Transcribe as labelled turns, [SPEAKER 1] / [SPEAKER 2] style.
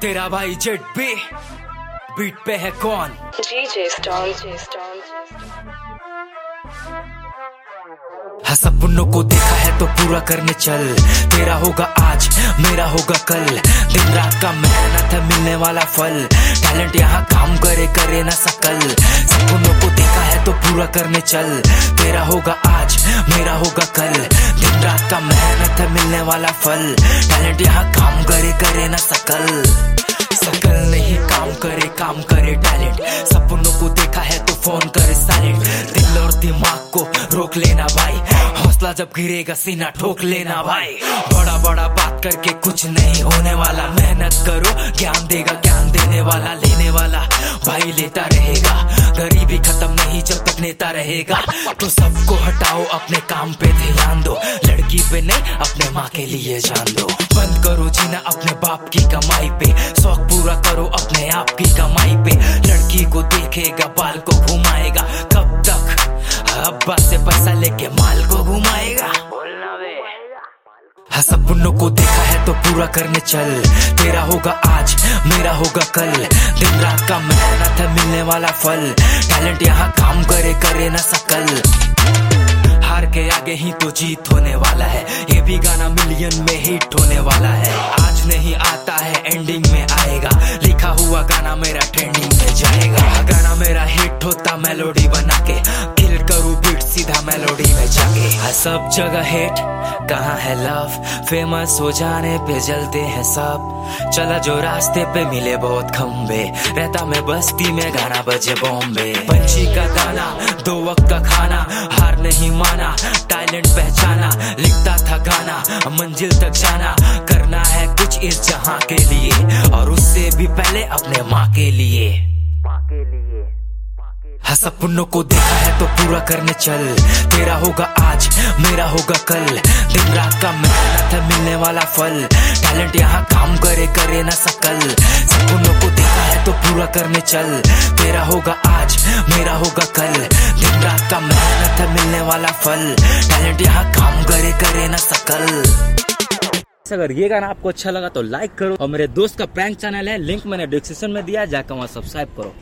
[SPEAKER 1] तेरा भाई jet B beat पे है कौन?
[SPEAKER 2] DJ Stone.
[SPEAKER 1] हाँ, सपनों को देखा है तो पूरा करने चल। तेरा होगा आज, मेरा होगा कल। दिन रात का मेहनत है, मिलने वाला फल। टैलेंट यहाँ काम करे, करे ना सकल। सपनों को देखा है तो पूरा करने चल। तेरा होगा आज, मेरा होगा कल। दिन रात का मेहनत है, मिलने वाला फल। टैलेंट यहाँ काम करे, करे ना सकल। सकल नहीं काम करे टैलेंट। सपनों को देखा है तो फोन करे साइलेंट। दिल और दिमाग को रोक लेना भाई, हौसला जब गिरेगा सीना ठोक लेना भाई। बड़ा बड़ा बात करके कुछ नहीं होने वाला। मेहनत करो, ज्ञान देगा ज्ञान देने वाला। लेने वाला भाई लेता रहेगा। गरीबी खत्म नहीं जब तक नेता रहेगा। तो सबको हटाओ, अपने काम पे ध्यान दो। लड़की पे नहीं, अपने माँ के लिए जान दो। बंद करो जीना अपने बाप की कमाई पे। शौक पूरा करो अपने आप की कमाई पे। लड़की को देखेगा, बाल को घुमाएगा। कब तक अब्बा से पैसा लेके माल को घुमाएगा? हाँ, सपनों को देखा है तो पूरा करने चल। तेरा होगा आज, मेरा होगा कल। दिन रात का मेहनत है, मिलने वाला फल। टैलेंट यहाँ काम करे, करे ना सकल। हार के आगे ही तो जीत होने वाला है। ये भी गाना मिलियन में हिट होने वाला है। आज नहीं आता है, एंडिंग में आएगा। लिखा हुआ गाना मेरा ट्रेंडिंग में जाएगा। गाना मेरा हिट होता मेलोडी बना के। किल करूँ बीट सीधा मेलोडी में जाके। सब जगह हिट, कहाँ है लव? फेमस हो जाने पे जलते हैं सब। चला जो रास्ते पे मिले बहुत खंबे। रहता मैं बस्ती में, गाना बजे बॉम्बे। पंछी का दाना, 2 वक्त का खाना। हार नहीं माना, टैलेंट पहचाना। लिखता था गाना, मंजिल तक जाना। करना है कुछ इस जहां के लिए, और उससे भी पहले अपने माँ के लिए। हाँ, सपनों को देखा है तो पूरा करने चल। तेरा होगा आज, मेरा होगा कल। दिन रात का मेहनत है, मिलने वाला फल। टैलेंट यहाँ काम करे, करे ना सकल। सपनों को देखा है तो पूरा करने चल। तेरा होगा आज, मेरा होगा कल। दिन रात का मेहनत है, मिलने वाला फल। टैलेंट यहाँ काम करे, करे ना सकल।
[SPEAKER 3] अगर ये गाना आपको अच्छा लगा तो लाइक करो, और मेरे दोस्त का प्रैंक चैनल है, लिंक मैंने डिस्क्रिप्शन में दिया, जाकर वहाँ सब्सक्राइब करो।